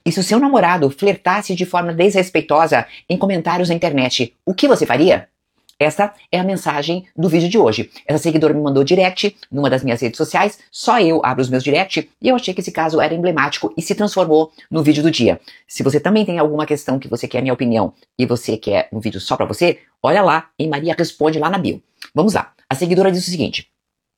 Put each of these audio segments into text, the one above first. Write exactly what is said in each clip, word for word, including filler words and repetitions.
E se o seu namorado flertasse de forma desrespeitosa em comentários na internet, o que você faria? Essa é a mensagem do vídeo de hoje. Essa seguidora me mandou direct numa das minhas redes sociais, só eu abro os meus direct, e eu achei que esse caso era emblemático e se transformou no vídeo do dia. Se você também tem alguma questão que você quer minha opinião e você quer um vídeo só pra você, olha lá em Maria Responde lá na bio. Vamos lá. A seguidora diz o seguinte: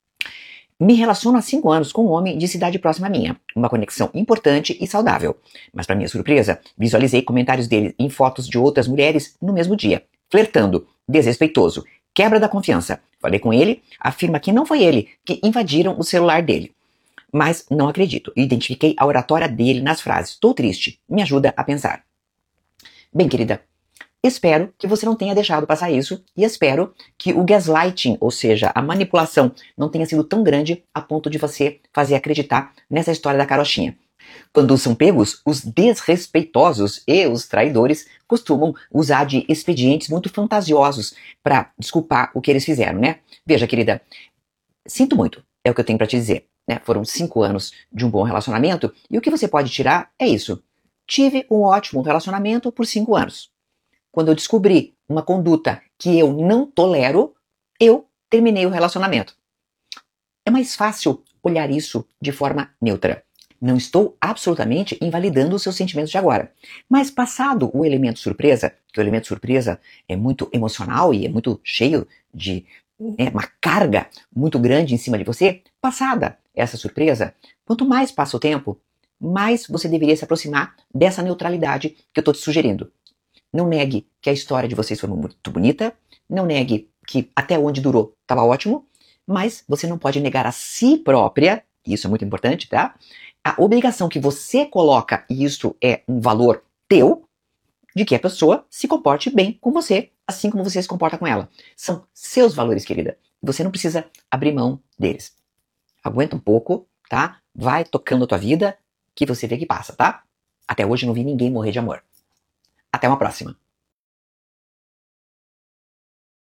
me relaciono há cinco anos com um homem de cidade próxima à minha. Uma conexão importante e saudável. Mas para minha surpresa, visualizei comentários dele em fotos de outras mulheres no mesmo dia. Flertando, desrespeitoso, quebra da confiança. Falei com ele, afirma que não foi ele que invadiram o celular dele. Mas não acredito. Identifiquei a oratória dele nas frases. Estou triste. Me ajuda a pensar. Bem, querida, espero que você não tenha deixado passar isso e espero que o gaslighting, ou seja, a manipulação, não tenha sido tão grande a ponto de você fazer acreditar nessa história da carochinha. Quando são pegos, os desrespeitosos e os traidores costumam usar de expedientes muito fantasiosos para desculpar o que eles fizeram, né? Veja, querida, sinto muito, é o que eu tenho para te dizer, né? Foram cinco anos de um bom relacionamento e o que você pode tirar é isso. Tive um ótimo relacionamento por cinco anos. Quando eu descobri uma conduta que eu não tolero, eu terminei o relacionamento. É mais fácil olhar isso de forma neutra. Não estou absolutamente invalidando os seus sentimentos de agora. Mas passado o elemento surpresa, que o elemento surpresa é muito emocional e é muito cheio de é, uma carga muito grande em cima de você, passada essa surpresa, quanto mais passa o tempo, mais você deveria se aproximar dessa neutralidade que eu estou te sugerindo. Não negue que a história de vocês foi muito bonita, não negue que até onde durou estava ótimo, mas você não pode negar a si própria, e isso é muito importante, tá? A obrigação que você coloca, e isso é um valor teu, de que a pessoa se comporte bem com você, assim como você se comporta com ela. São seus valores, querida. Você não precisa abrir mão deles. Aguenta um pouco, tá? Vai tocando a tua vida, que você vê que passa, tá? Até hoje não vi ninguém morrer de amor. Até uma próxima.